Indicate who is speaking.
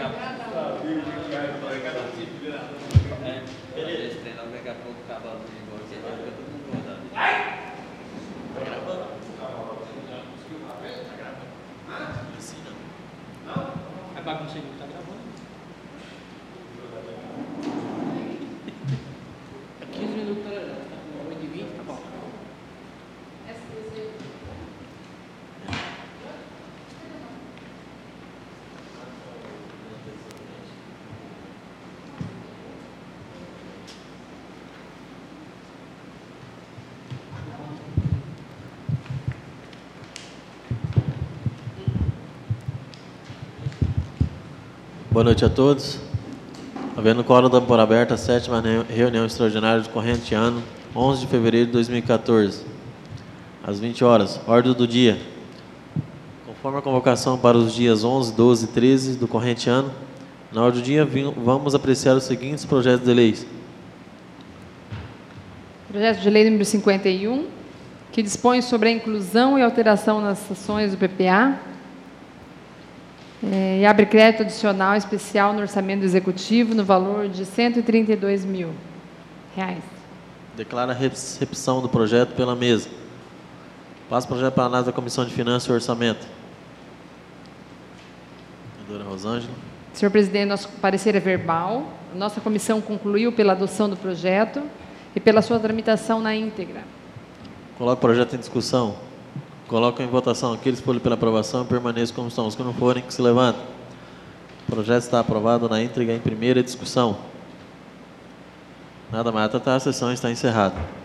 Speaker 1: Daqui a pouco acaba a luz igual que fica todo mundo rodando. Tá gravando? Tá gravando? Assim não.
Speaker 2: É bagunça aí, tá gravando. 15 minutos para 8h20, tá bom.
Speaker 3: Boa noite a todos. Havendo o quórum por aberta, a 7ª reunião extraordinária do corrente ano, 11 de fevereiro de 2014, às 20 horas. Ordem do dia. Conforme a convocação para os dias 11, 12 e 13 do corrente ano, na ordem do dia vamos apreciar os seguintes projetos de leis.
Speaker 4: Projeto de lei número 51, que dispõe sobre a inclusão e alteração nas seções do PPA, e abre crédito adicional especial no orçamento do Executivo no valor de R$ 132 mil.
Speaker 3: Declara a recepção do projeto pela mesa. Passa o projeto para a análise da Comissão de Finanças e Orçamento. Vereadora Rosângela.
Speaker 4: Senhor presidente, nosso parecer é verbal. A nossa comissão concluiu pela adoção do projeto e pela sua tramitação na íntegra.
Speaker 3: Coloco o projeto em discussão. Coloco em votação aqueles que forem pela aprovação e permaneçam como estão. Os que não forem, que se levantem. O projeto está aprovado na íntegra em primeira discussão. Nada mais a tratar, a sessão está encerrada.